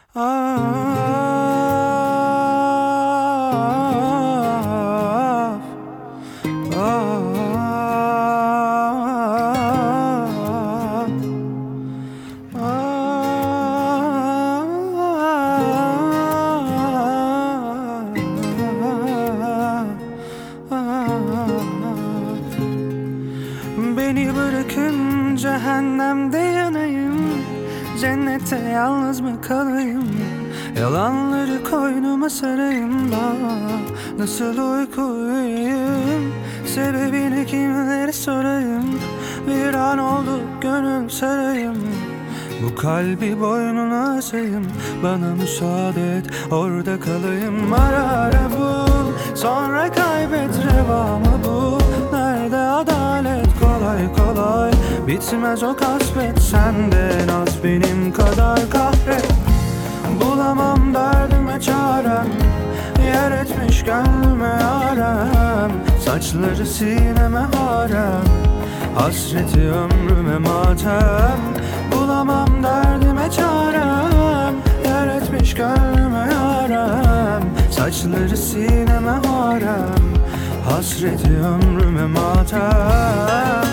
Beni bırakın cehennemde yanayım, cennette yalnız mı kalayım? Yalanları koynuma sarayım da nasıl uyku uyuyayım? Sebebini kimlere sorayım? Bir an oldu gönül sarayım, bu kalbi boynuna asayım. Bana müsaade et, orada kalayım. Ara ara bul, sonra kaybet, revamı bul. Nerede adalet? Kolay kolay bitmez o kasvet. Senden az benim kadar kahret. Bulamam derdime çarem, yer etmiş gönlüme yarem. Saçları sineme harem, hasreti ömrüme matem. Bulamam derdime çarem, yer etmiş gönlüme yarem. Saçları sineme harem, hasreti ömrüme matem.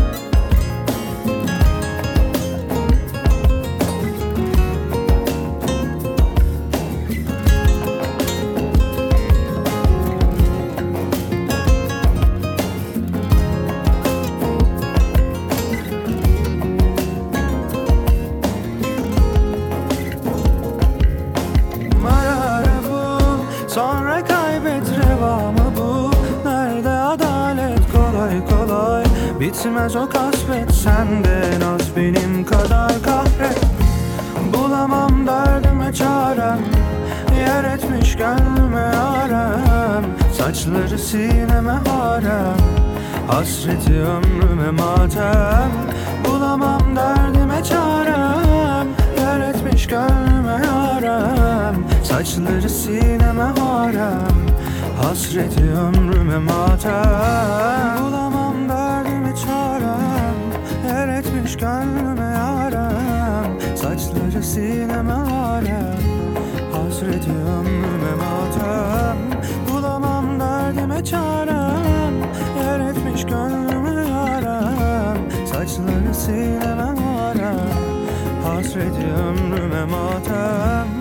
Sonra kaybet, revamı bul. Nerede adalet? Kolay kolay bitmez o kasvet. Senden az benim kadar kahret. Bulamam derdime çarem, yer etmiş gönlüme yarem. Saçları sineme harem, hasreti ömrüme matem. Bulamam derdime çarem, yer etmiş gönlüme yarem. Saçları sineme harem, hasreti ömrüme matem. Bulamam derdime çarem, yer etmiş gönlüme yarem. Saçları sineme harem, hasreti ömrüme matem. Bulamam derdime çarem, yer etmiş gönlüme yarem. Saçları sineme harem, hasreti ömrüme matem.